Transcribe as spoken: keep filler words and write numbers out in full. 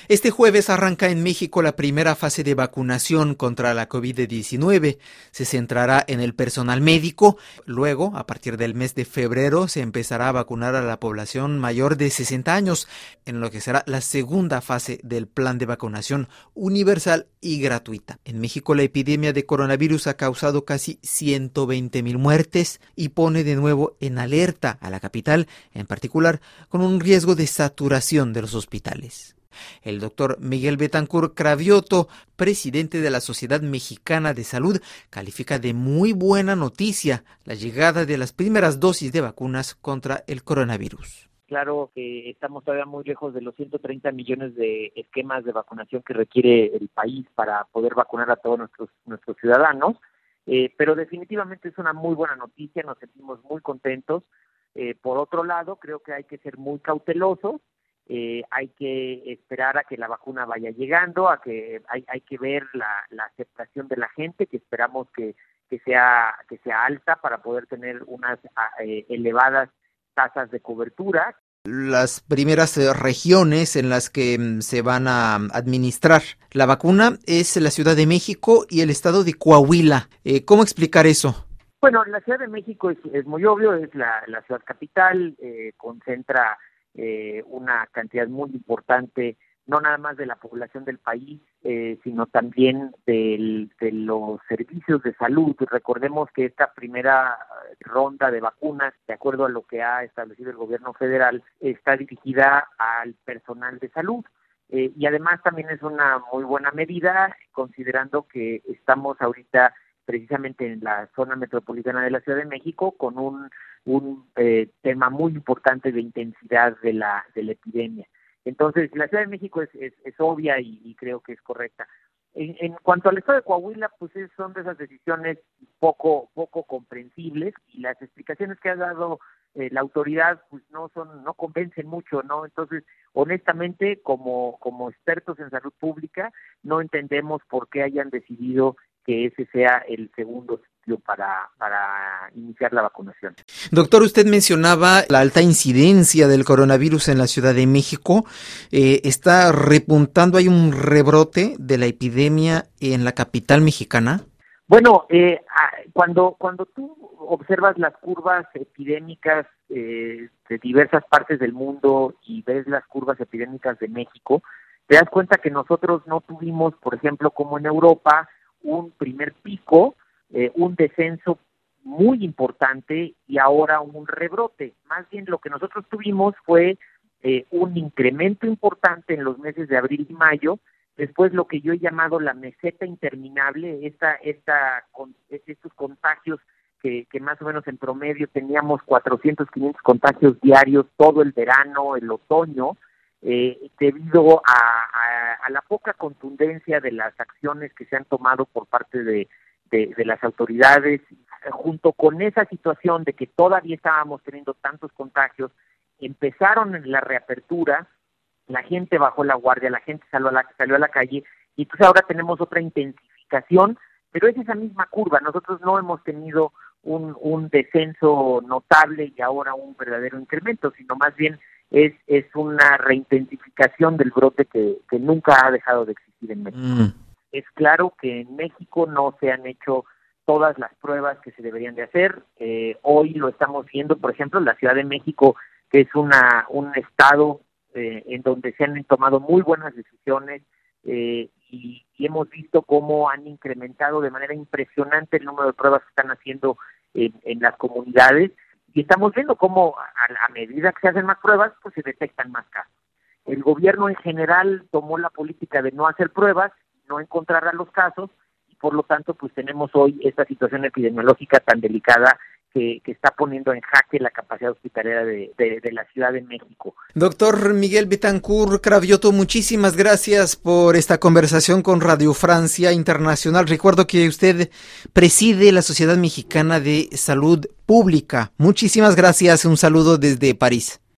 Este jueves arranca en México la primera fase de vacunación contra la covid diecinueve. Se centrará en el personal médico. Luego, a partir del mes de febrero, se empezará a vacunar a la población mayor de sesenta años, en lo que será la segunda fase del plan de vacunación universal y gratuita. En México, la epidemia de coronavirus ha causado casi ciento veinte mil muertes y pone de nuevo en alerta a la capital, en particular, con un riesgo de saturación de los hospitales. El doctor Miguel Betancourt Cravioto, presidente de la Sociedad Mexicana de Salud, califica de muy buena noticia la llegada de las primeras dosis de vacunas contra el coronavirus. Claro que estamos todavía muy lejos de los ciento treinta millones de esquemas de vacunación que requiere el país para poder vacunar a todos nuestros nuestros ciudadanos, eh, pero definitivamente es una muy buena noticia, nos sentimos muy contentos. Eh, por otro lado, creo que hay que ser muy cautelosos. Eh, hay que esperar a que la vacuna vaya llegando, a que hay, hay que ver la, la aceptación de la gente, que esperamos que, que sea que sea alta para poder tener unas eh, elevadas tasas de cobertura. Las primeras eh, regiones en las que mm, se van a administrar la vacuna es la Ciudad de México y el estado de Coahuila. Eh, ¿Cómo explicar eso? Bueno, la Ciudad de México es, es muy obvio, es la, la ciudad capital, eh, concentra Eh, una cantidad muy importante, no nada más de la población del país, eh, sino también del, de los servicios de salud. Recordemos que esta primera ronda de vacunas, de acuerdo a lo que ha establecido el gobierno federal, está dirigida al personal de salud. Eh, y además también es una muy buena medida, considerando que estamos ahorita precisamente en la zona metropolitana de la Ciudad de México con un un eh, tema muy importante de intensidad de la de la epidemia. Entonces, la Ciudad de México es, es, es obvia y, y creo que es correcta. En, en cuanto al estado de Coahuila, pues es, son de esas decisiones poco poco comprensibles y las explicaciones que ha dado eh, la autoridad pues no son no convencen mucho, ¿no? Entonces, honestamente, como como expertos en salud pública, no entendemos por qué hayan decidido que ese sea el segundo sitio para, para iniciar la vacunación. Doctor, usted mencionaba la alta incidencia del coronavirus en la Ciudad de México. Eh, ¿Está repuntando, hay un rebrote de la epidemia en la capital mexicana? Bueno, eh, cuando, cuando tú observas las curvas epidémicas eh, de diversas partes del mundo y ves las curvas epidémicas de México, te das cuenta que nosotros no tuvimos, por ejemplo, como en Europa, un primer pico, eh, un descenso muy importante y ahora un rebrote. Más bien lo que nosotros tuvimos fue eh, un incremento importante en los meses de abril y mayo, después lo que yo he llamado la meseta interminable, esta, esta, con, estos contagios que, que más o menos en promedio teníamos cuatrocientos, quinientos contagios diarios todo el verano, el otoño, Eh, debido a, a, a la poca contundencia de las acciones que se han tomado por parte de, de, de las autoridades, junto con esa situación de que todavía estábamos teniendo tantos contagios, empezaron en la reapertura, la gente bajó la guardia, la gente salió a la, salió a la calle, y entonces ahora tenemos otra intensificación, pero es esa misma curva. Nosotros no hemos tenido un, un descenso notable y ahora un verdadero incremento, sino más bien es es una reintensificación del brote que, que nunca ha dejado de existir en México. Mm. Es claro que en México no se han hecho todas las pruebas que se deberían de hacer. Eh, hoy lo estamos viendo, por ejemplo, en la Ciudad de México, que es una un estado eh, en donde se han tomado muy buenas decisiones eh, y, y hemos visto cómo han incrementado de manera impresionante el número de pruebas que están haciendo en, en las comunidades. Y estamos viendo cómo a, a medida que se hacen más pruebas, pues se detectan más casos. El gobierno en general tomó la política de no hacer pruebas, no encontrar a los casos, y por lo tanto pues tenemos hoy esta situación epidemiológica tan delicada que, que está poniendo en jaque la capacidad hospitalaria de, de, de la Ciudad de México. Doctor Miguel Betancourt Cravioto, muchísimas gracias por esta conversación con Radio Francia Internacional. Recuerdo que usted preside la Sociedad Mexicana de Salud Pública. Muchísimas gracias, un saludo desde París.